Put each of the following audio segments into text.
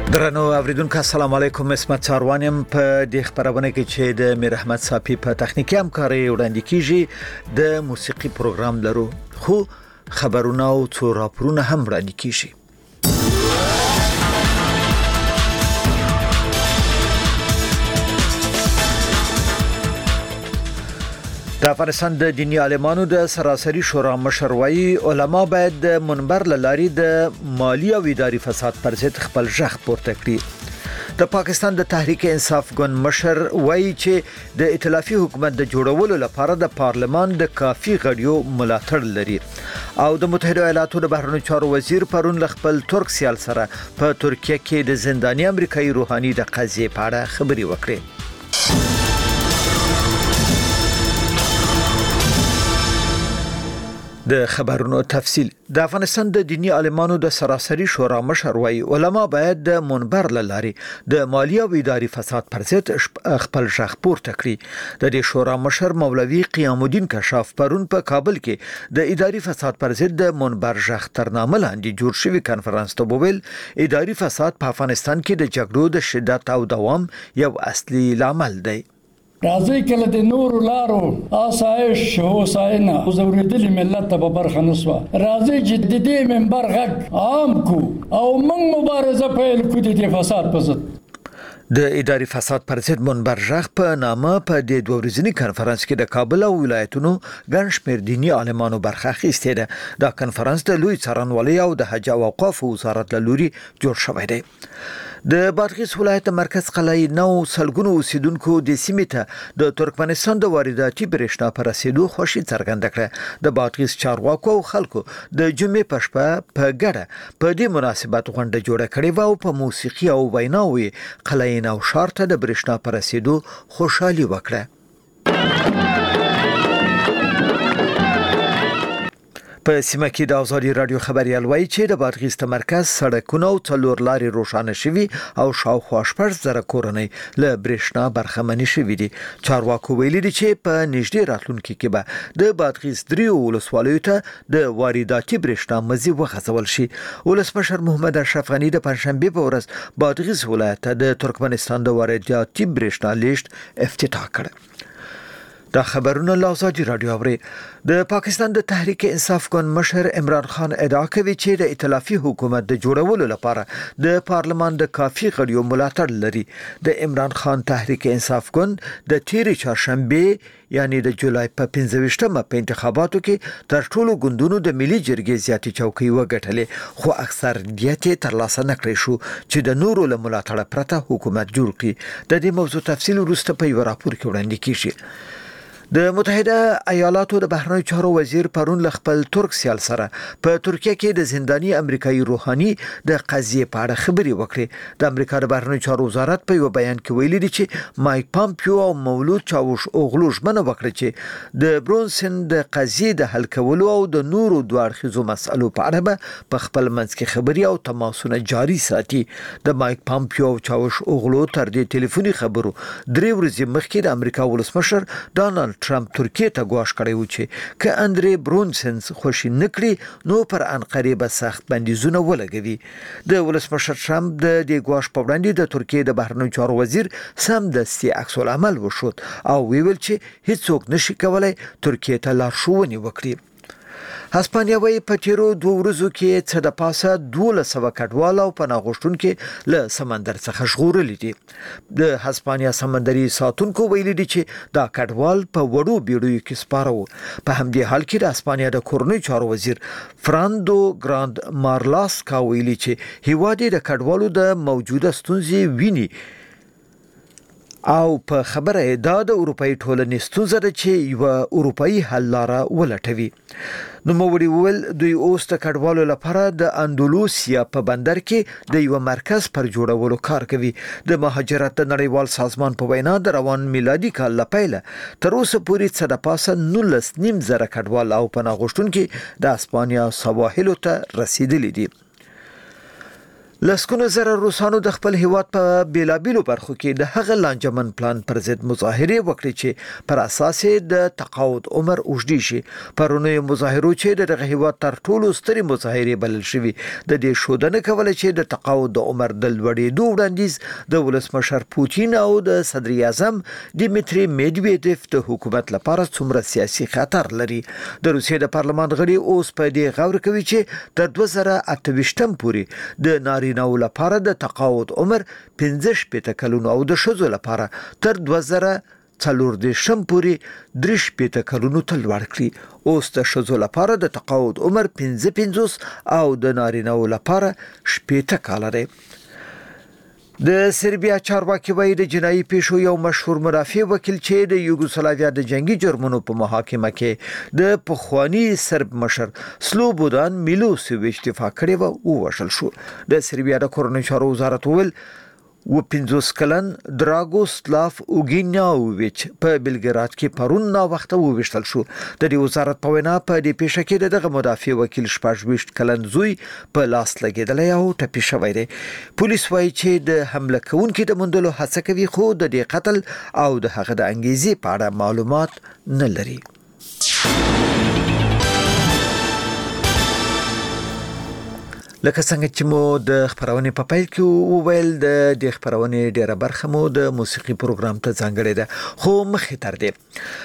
درنو اوریدونکو السلام علیکم. اسمت چاروانیم په دې خبرونه کې چې د میر احمد صافی په تخنیکی همکاري وړاندې کیږي د موسیقي پروګرام لرو، خو خبرونه او څو راپورونه هم وړاندې کیږي. د افغانستان د دینی عالمانو د سراسري شورا مشر وایي علما باید د منبر لاري د مالی او اداري فساد پر ضد خپل ژغ پورته کړي. د پاکستان د تحریک انصاف ګوند مشر وایي چې د ائتلافي حکومت د جوړولو لپاره د پارلمان د کافي غړیو ملاتړ لري. او د متحده ایالاتو د بهرنیو چارو وزیر پرون خپل ترک سیال سره په ترکیه کې د زنداني امریکایي روحاني د قضیې په اړه خبري وکړي. د خبرونو تفصيل. د افغانستان د دینی عالمانو د سراسري شورا مشر وایي علما باید د منبر لاري د مالی او اداري فساد پر ضد خپل ژغ پورته کړي. د دې شورا مشر مولوي قیام الدین کشاف پرون په کابل کې د اداري فساد پر ضد د منبر ژغ تر نامه لاندې جوړ شوی کانفرنس ته وویل اداري فساد په افغانستان کې د جګړو د شدت او دوام یو اصلي لامل دی. راځي کله د نور لارو آسایش هوساینه زوریدلی ملت ته برخه نسوه. راځي چې د دې منبر غږ عام کو او موږ مبارزه پیل کړو د فساد په ضد. د اداري فساد پر ضد منبر ژغ په نامه په دې دوه ورځني کانفرنس کې د کابل او ولایتونو ګڼ شمېر دینی عالمانو برخه اخیستې ده. دا کانفرنس د لوی څارنوالۍ او د حج او اوقاف وزارت له لوري جوړ شوی دی. د بادغیس ولایت مرکز قلعه نو سلګونو اوسیدونکو د سیمې ته د ترکمنستان د وارداتي برېښنا پر رسیدو خوشي څرګنده کړه. د بادغیس چارواکو او خلکو د جمعې په شپه په ګډه په دې مناسبت غونډه جوړه کړې و او په موسیقي او ویناوي قلعه نو ښار ته د برېښنا پر رسیدو خوشحالي وکړه. په سیمه کې د ازادي رادیو خبريال وایي چې د بادغیس د مرکز سړکونه او څلور لارې روښانه شوي او شاوخوا 8,000 کورنۍ له برېښنا برخمنې شوي دي. چارواکو ویلي دي چې په نږدې راتلونکي کې به د بادغیس دریو ولسوالیو ته د وارداتي برېښنا مزي وغځول شي. ولسمشر محمد اشرف غني د پنځشنبه په ورځ بادغیس ولایت ته د ترکمنستان د وارداتي برېښنا لیږد افتتاح کړ. دا خبرونه له ازادي رادیو اوري. د پاکستان د تحریک انصاف ګوند مشر عمران خان ادعا کوي چې د ائتلافي حکومت د جوړولو لپاره د پارلمان د کافي غړیو ملاتړ لري. د عمران خان تحریک انصاف ګوند د تیرې چهارشنبه یعنی د جولای په 15مه په انتخاباتو کې تر ټولو ګوندونو د ملي جرګې زیاتې چوکۍ وګټلې، خو اکثریت ترلاسه نکړی شو چې د نورو له ملاتړ پرته حکومت جوړ کړي. د دې موضوع تفصیل وروسته په یو راپور کې وړاندې کیږي. د متحده ایالاتو د بهرنیو چارو وزیر پرون خپل ترک سیال سره په ترکیه کې د زنداني امریکایي روحاني د قضیې په اړه خبري وکړي. د امریکا د بهرنیو چارو وزارت په یو بیان کې ویلي دی چې مایک پامپیو او مولود چاوش اوغلو ژمنه وکړه چې د برونسن د قضیې د حل کولو او د نورو دوه اړخیزو مسلو په اړه به په خپل منځ کې خبري او تماسونه جاري ساتي. د مایک پامپیو او چاوش اوغلو تر دې ټلیفوني خبرو 3 ورځې مخکې د امریکا ولسمشر ډانلډ ټرمپ ترکیه ته ګواښ کړی و چې که اندرې برونسنز خوشي نکړي نو پر انقره به سخت بندیزونه ولګوي. د ولسمشر ټرمپ د دې ګواښ په وړاندې د ترکیه د بهرنیو چارو وزیر سمدستي عکس العمل وشود او ویل چې هیڅوک نشي کولای ترکیه ته لارښوونې وکړي. هسپانیا وایي په تیرو 2 ورځو کې څه د پاسه 1200 کډوال او پناه غوښتونکي له سمندر څخه ژغورلي دي. د هسپانیا سمندري ساتونکو ویلي دي چې دا کډوال په وړو بیړیو کې سپاره وو. په همدې حال کې د هسپانیا د کورنۍ چارو وزیر فراناندو ګراند مارلاسکا ویلي چې هیواد د کډوالو د موجوده ستونزې ویني او په خبره دا د اروپאי ټولنې ستونزه ده چې یو اروپאי حل لاره ولټوي. نو موري ول دوی اوس د کډوالو لپاره د اندلوسیا په بندر کې د یو مرکز پر جوړولو کار کوي. د مهاجرت د نړیوال سازمان په وینا د روان میلادي کال لپاره تر اوسه پورې څه د پاسه 19,000 کډوال او پناه غوښتونکي د اسپانیا سواحلو ته رسیدلي دي. لسکونه زره روسانو د خپل هیواد په بیلابیلو برخو کې د هغه لانجمن پلان پر ضد مظاهره وکړي چې پر اساس د تقاعد عمر اوږدي شي. پرونی مظاهرو چې د هیواد تر ټولو ستري مظاهره بلل شوی د دې شودنه کوله چې د تقاعد عمر د لوړېدو وړاندیز د ولسمشر پوتین او د صدر اعظم دیمیتری میدویدف د حکومت لپاره څومره سیاسي خطر لري. د روسیې د پارلمان غړي اوس په دې غور کوي چې د 2028 پورې د نارینه‌و لپاره د تقاعد عمر 15 کلونو او د ښځو لپاره تر 2040 پورې 30 کلونو ته لوړ کړي. اوس د ښځو لپاره د تقاعد عمر 55 او د نارینه‌و لپاره 60 کال دی. د سربیا چارواکي وایي د جنایي پیښو یو مشهور مرافع وکیل چې د یوګوسلاویا د جنگي جرمونو په محاکمه کې د پخوانی سرب مشر سلوبودان میلوسیویچ دفاع کړې و وشل شو. د سربیا د کورنیو چارو وزارت وویل 50 کلن دراګوسلاف اوګینیاویچ په بلګراد کې پرون نا وخت وویشتل شو. د دې وزارت په وینا په دې پیښه کې دغه مدافع وکیل 28 کلن زوی په لاس لګیدلی او ټپي شوی دی. پولیس وایي چې د حمله کوونکي د موندلو هڅه کوي خو د دې قتل او د هغه د انګیزې په اړه معلومات نه لري. لکه څنګه چې مو د خبرونې په پیل کې وویل د خبرونې ډیره برخه مو د موسیقي پروګرام ته ځانګړې ده خو مخې تر دې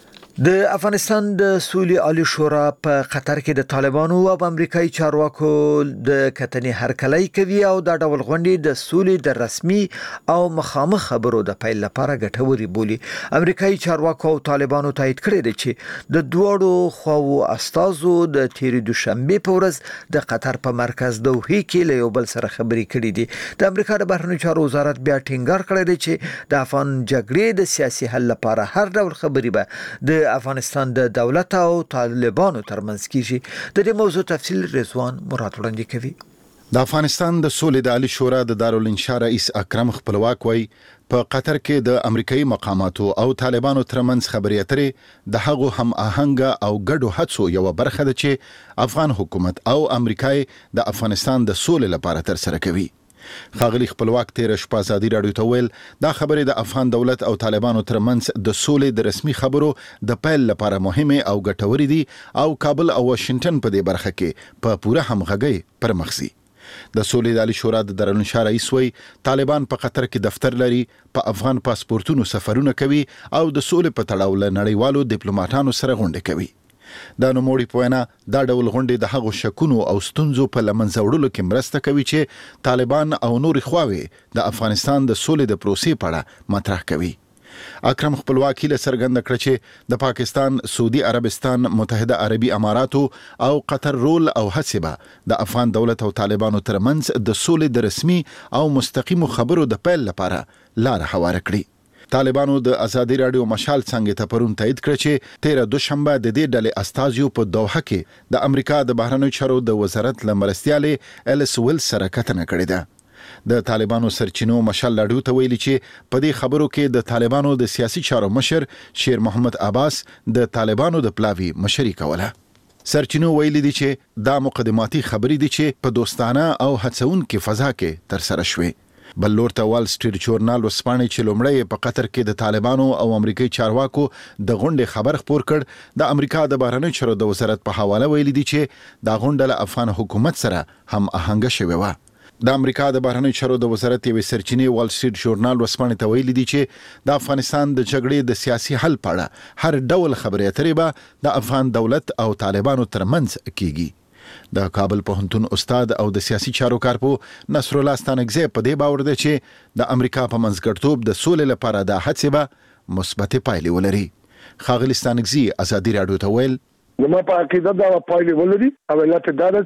د افغانستان د سولې عالی شورا په قطر کې د طالبانو او امریکایي چارواکو د کتنې هرکلی کوي او دا ډول غونډې د سولې د رسمي او مخامخ خبرو د پیل لپاره ګټوري بولي. امریکایي چارواکو او طالبانو تایید کړی دی چې د دوړو خواو استازو د تیرې دوشنبه په ورځ د قطر په مرکز دوحه کې له یو بل سره خبرې کړې دي. د امریکا د بهرنیو چارو وزارت بیا ټینګار کړی دی چې د افغان جګړې د سیاسي حل لپاره هر ډول خبرې به د افغانستان د دولت او طالبانو ترمنځ کیږي. د دې موضوع تفصیل رضوان مراد وړاندې کوي. د افغانستان د سولې د عالی شورا د دارالانشا رئیس اکرم خپلواک وایي په قطر کې د امریکایي مقاماتو او طالبانو ترمنځ خبرې اترې د هغو هم آهنګ او ګډو هڅو یو برخه ده چې افغان حکومت او امریکای د افغانستان د سولې لپاره تر سره کوي. خاغلی خپلواک تیر شپه ازادي رادیو ته ویل دا خبرې د افغان دولت او طالبانو ترمنځ د سولې د رسمي خبرو د پیل لپاره مهمه او ګټورې دي او کابل او واشنگټن په دې برخه کې په پوره همغږي پرمخسي. د سولې د عالی شورا د دارالانشا رئیس وی طالبان په قطر کې دفتر لري، په افغان پاسپورتونو سفرونه کوي او د سولې په تړاو له نړیوالو ډیپلوماټانو سره غونډې کوي. دا نوموړي په وینا دا ډول غونډې د هغو شکونو او ستونزو په لمنځه وړلو کې مرسته کوي چې طالبان او نورې خواوې د افغانستان د سولې د پروسې په اړه مطرح کوي. اکرم خپلواک هیله څرګنده کړه چې د پاکستان، سعودي عربستان، متحده عربي اماراتو او قطر رول او هڅې به د افغان دولت او طالبانو ترمنځ د سولې د رسمي او مستقیمو خبرو د پیل لپاره لار هواره کړي. طالبانو د ازادي رادیو مشال څنګه ته پرون تایید کړ چې 13 دوشنبه د دې ډلې استازیو په دوحه کې د امریکا د بهرنیو چارو د وزارت لمرستیاله الیس ویلز سره کتنه کړې ده. د طالبانو سرچینو مشال رادیو ته ویلي چې په دې خبرو کې د طالبانو د سیاسي چارو مشر شیر محمد عباس د طالبانو د پلاوی مشري کوله. سرچینو ویلي دي چې دا مقدماتي خبرې دي چې په دوستانه او هڅونکې فضا کې تر سره شوې. بل لورته وال سټریټ ژورنال وسپانې چې لومړی په قطر کې د طالبانو او امریکایي چارواکو د غونډې خبر خپور کړ. د امریکا د بهرنیو چارو د وزارت په حواله ویلي دي چې دا غونډه له افغان حکومت سره هم آهنګ شوې و. د امریکا د بهرنیو چارو د وزارت یوې سرچینې وال سټریټ ژورنال وسپانې ته ویلي دي چې د افغانستان د جګړې د سیاسي حل په اړه هر ډول خبرې اترې به د افغان دولت او طالبانو ترمنځ کیږي. د کابل پوهنتون استاد او د سیاسي چارو کارپو نصر الله ستانکزی په دې باور دی چې د امریکا په منځګړیتوب د سولې لپاره د هڅې به مثبت پایلې ولري. خاغلی ستانکزی ازادي رادیو ته ویل نو په عقیده دا پایلې ولري او علت دا ده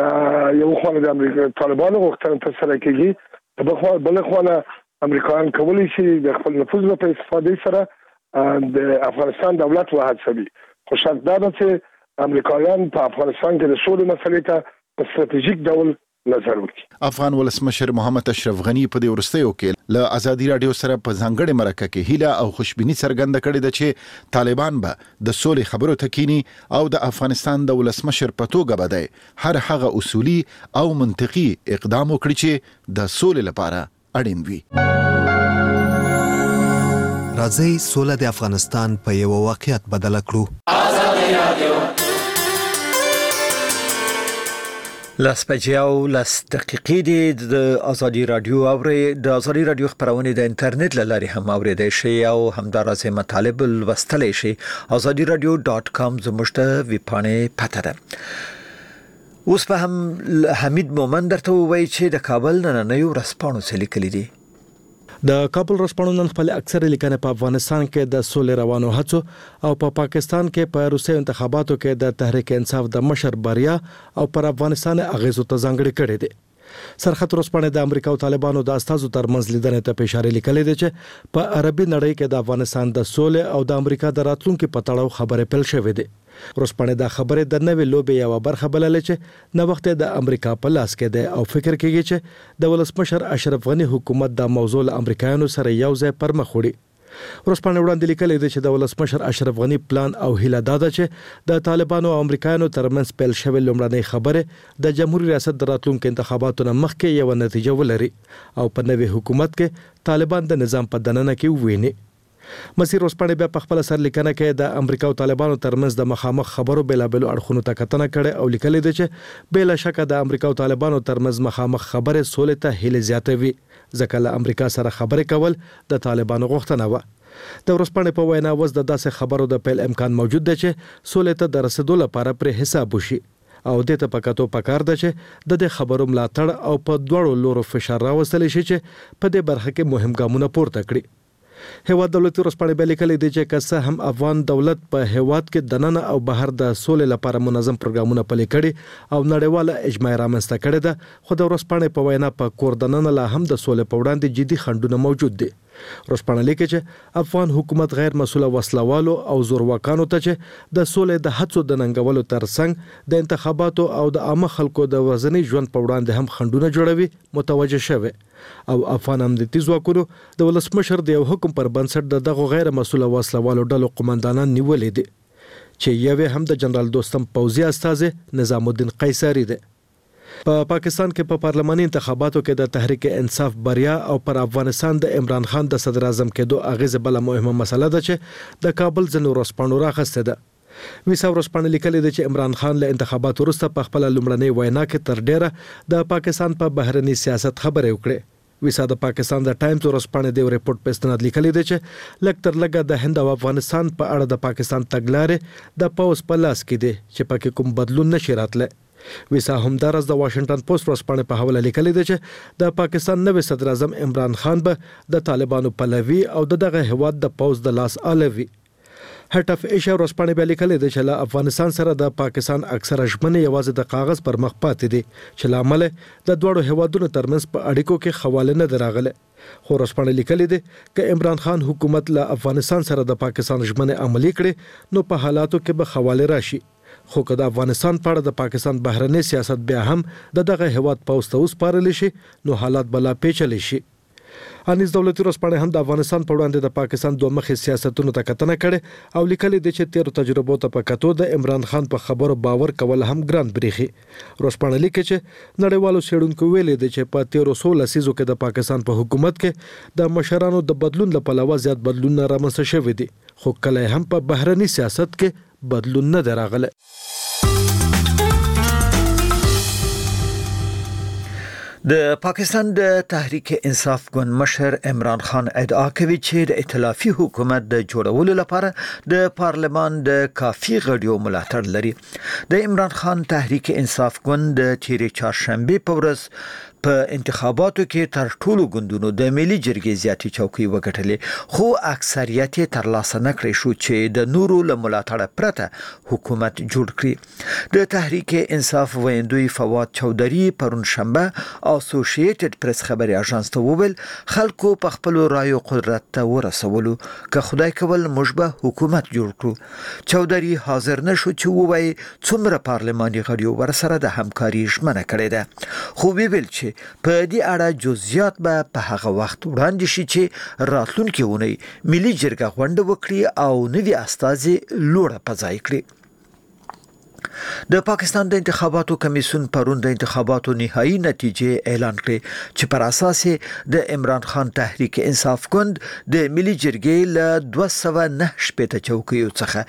چې یو خو د امریکا طالبانو غوښتنه تر سره کیږي، بل خو امریکایان کولی شي د خپل نفوذ په استفادې سره د افغانستان دولت وهڅوي. خو شرط دا ده چې امریکایان په افغانستان کې د سولې مسلې ته په ستراتیژیک ډول نظر وکړي. افغان ولسمشر محمد اشرف غنی په دې ورستیو کې له ازادي رادیو سره په ځانګړي مرکه کې هیله او خوشبینی څرګنده کړې ده چې طالبان به د سولې خبرو تکینی او د افغانستان د ولسمشر په توګه به د هر هغه اصولي او منطقي اقدام وکړي چې د سولې لپاره اړین وي. راځي سوله د افغانستان په یو واقعیت بدل کړو. ازادي رادیو لاس بجاو لاس دقیقې د ازادي رادیو د ازادي رادیو خبرونه د انټرنیټ لاري هم اوریدای شي او همدارسه مطالب لوستلای شي. azadiradio.com زموږ ته ویبپاڼه پته ده. اوس په هم حمید مومن درته وایي چې د کابل نن یو رسپانو سلیکلې دي. د کابل رسپانو نن خپل اکثر لیکنه په افغانستان کې د سولې روانو هڅو او په پاکستان کې په روسي انتخاباتو کې د تحریک انصاف د مشر بریا او پر افغانستان اغیزو ته ځانګړي کړي دي. سرخط رسپانه د امریکا او طالبانو د استازو ترمنځ لیدنې ته اشاره لیکلې ده چې په عربي نړۍ کې د افغانستان د سولې او د امریکا د راتلونکو په تړاو خبرې پیل شوې دي. رسپانه د خبرې د نوې لوبې یو برخه بللې چې نو وخت د امریکا په لاس کې ده او فکر کوي چې د ولسمشر اشرف غنی حکومت د موضوع امریکایانو سره یو ځای پر مخ وړي. رسپانه وړاندې لیکلې ده چې د ولسمشر اشرف غنی پلان او هیله ده چې د طالبانو او امریکایانو ترمنځ پیل شوی لومړنۍ خبره د جمهوریت ریاست د راتلونکو انتخاباتو مخکې یو نتیجه ولري او په نوې حکومت کې طالبان د نظام په دننه کې وویني. مسیر رسپانه بیا په خپل سر لیکنه کې د امریکا او طالبانو ترمنځ د مخامخ خبرو بلابل اړخونو ته کتنه کړي او لیکلي دي چې بلا شک د امریکا او طالبانو ترمنځ مخامخ خبره سولې ته هیله زیاتوي ځکه له امریکا سره خبرې کول د طالبانو غوښتنه و. د رسپانه په وینا وز د داسې خبرو د پیل امکان موجود دی چې سولې ته د رسیدو لپاره پر حساب وشي او د ته پکاتو پکار ده چې د خبرو ملاتړ او په دوړو لورو فشار راوستل شي چې په دې برخه کې مهم ګامونه پورته کړي. هیواد دولتي رسپانه به لیکلي دي چې کسه هم افغان دولت په هیواد کې دننه او بهر د سولې لپاره منظم پروګرامونه پلي کړي او نړیواله اجماع رامنځته کړي ده خو د رسپانه په وینا په کور دننه لا هم د سولې په وړاندې جدي خنډونه موجود دي. رسپانه لیکي چې افغان حکومت غیر مسؤل وسلوالو او زورواکانو ته چې د سولې د هڅو د ننګولو ترڅنګ د انتخاباتو او د عامه خلکو د وزنی ژوند په وړاندې هم خنډونه جوړوي متوجه شوه او افغان امنیتي ځواکونو د ولسمشر د یو حکم پر بنسټ دغه غیر مسؤل وسلوالو ډلو قومندانان نیولې دي چې یوه هم د جنرال دوستم پوځي استاذ نظام الدین قیصری دی. په پاکستان کې په پارلماني انتخاباتو کې د تحریک انصاف بریا او پر افغانستان د عمران خان د صدر اعظم کېدو اغیزه بل مهمه مسله ده چې د کابل ځنو رسپانو راخسته ده. ویسا رسپانه لیکلي دي چې عمران خان له انتخاباتو وروسته په خپل لومړنۍ وینا کې تر ډیره د پاکستان په بهرني سیاست خبرې وکړې. ویسا د پاکستان د ټایمز رسپانه دی ریپورت په استناد لیکلي دي چې لکه تر لګه د هند او افغانستان په اړه د پاکستان تګلارې د پاوس په لاس کې دي چې پکې کوم بدلون نشي راتله. ویسا همدارس د واشنگټن پوسټ رسپانه په حواله لیکلي دي چې د پاکستان نوې صدر اعظم عمران خان به د طالبانو پلوي او دغه هواد د پاوس د لاس الوي. هټف ایشیا رسپانه به لیکلي دي چې له افغانستان سره د پاکستان اکثره ژمنې یوازې د کاغذ پر مخ پاتې دي چې لامل د دوړو هوادونو ترمنځ په اړیکو کې خواله نه دراغله. خو رسپانه لیکلي دي چې عمران خان حکومت له افغانستان سره د پاکستان ژمنې عملي کړي نو په حالاتو کې به خواله راشي. خو که د افغانستان په اړه د پاکستان بهرنی سیاست بیا هم دغه هواد پوسټ اوس پارل شي نو حالات بلا پیچلي شي. انیس دولتي رسپانه هم د افغانستان په وړاندې د پاکستان دوه مخې سیاستونو ته کتنه کړي او لیکلي دي چې تیر تجربو ته په کتو د عمران خان په خبرو باور کول هم ګران بریخي. رسپانه لیکي چې نړیوالو څېړونکو ویلي دي چې په 1300 لسیزو کې د پاکستان په حکومت کې د مشرانو د بدلون لپاره زیات بدلون رامنځته شوی دي خو کله هم په بهرني سیاست کې بدلون نه دراغله. د پاکستان د تحریک انصاف ګوند مشر عمران خان ادعا کوي چې د ائتلافي حکومت د جوړولو لپاره د پارلمان د کافي غړیو ملاتړ لري. د عمران خان تحریک انصاف ګوند د تیرې چهارشنبه په ورځ په انتخاباتو کې تر ټولو ګوندونو د ملي جرګې زیاتې چوکۍ وګټلې خو اکثریت یې ترلاسه نکړې شو چې د نورو له ملاتړه پرته حکومت جوړ کړي. د تحریک انصاف ویندوی فواد چودري پرون شنبه اسوسییټډ پریس خبري اژانس ته وویل خلکو په خپل رایو قدرت ته ورسولو که خدای کول موږ به حکومت جوړ کړو. چودري حاضر نشو چې ووایي څومره پارلماني غړي ورسره د همکاري ژمنه کړې ده خو ویل چې په دې اړه جزئیات به په هغه وخت وړاندې شي چې راتلونکي اونۍ ملي جرګه غونډه وکړي او نوي استازي لوړه پځای کړي. د پاکستان د انتخاباتو کمیسیون پرون د انتخاباتو نهایی نتیجې اعلان کړې چې پر اساس د عمران خان تحریک انصاف ګوند د ملي جرګې له 209 چوکیو څخه